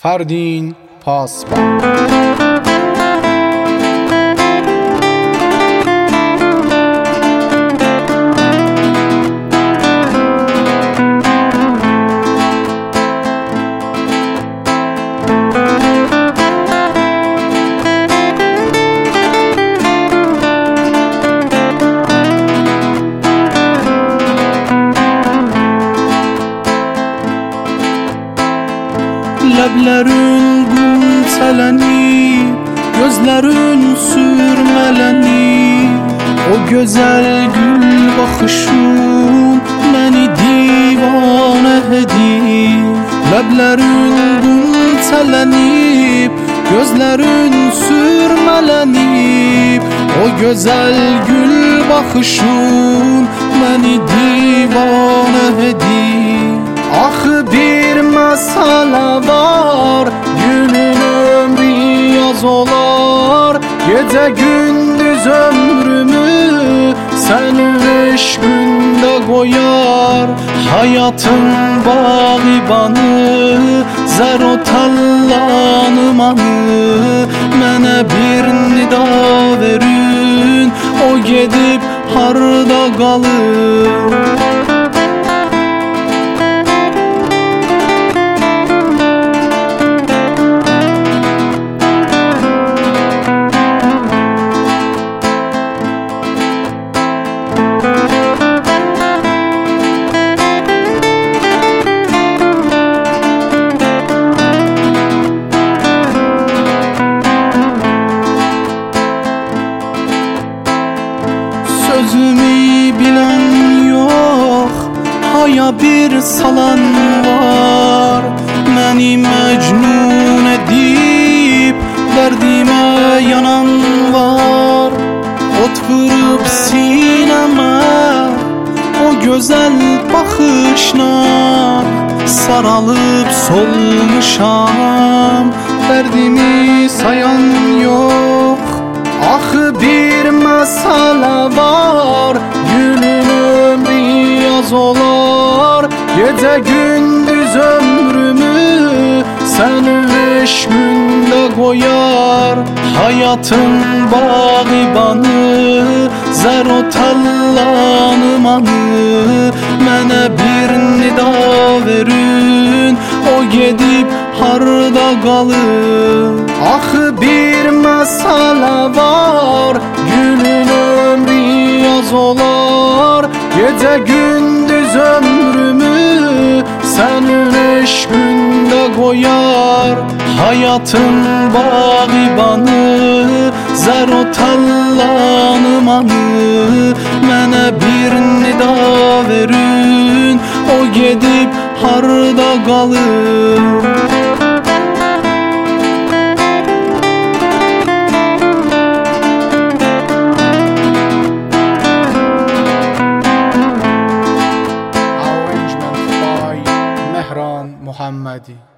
Ferdin Pasba. Ləblərin qumsələnib, gözlərin sürmələnib, o gözəl gül baxışın məni divanə edir. Ləblərin qumsələnib, gözlərin sürmələnib, o gözəl gül baxışın məni divanə edir. Axı bir məsələ var, günün ömrü yaz olar, gecə gündüz ömrümü sənin eşqində qoyar. Həyatın bağibanı, zər o tallanımanı, mənə bir nida verin, o gedib harda qalır. Sözümü bilən yox, haya bir salan var, məni məcnun edib dərdimə yanan var. Ot vurub sinəmə o gözəl baxışla, saralıb solmuşam, dərdimi sayan yox. Axı bir məsələ var, günün ömrü yaz olar, gecə gündüz ömrümü sənin eşqində qoyar. Həyatın bağibanı, zər o tallanımanı, mənə bir nida verin, o gedib harda qalır. Axı bir məsələ var, günün ömrü yaz olar, gecə gündüz ömrümü sənin eşqində qoyar. Həyatın bağibanı, zər o tallanımanı, mənə bir nida verin, o gedib harda qalır. Mehran Muhammadi.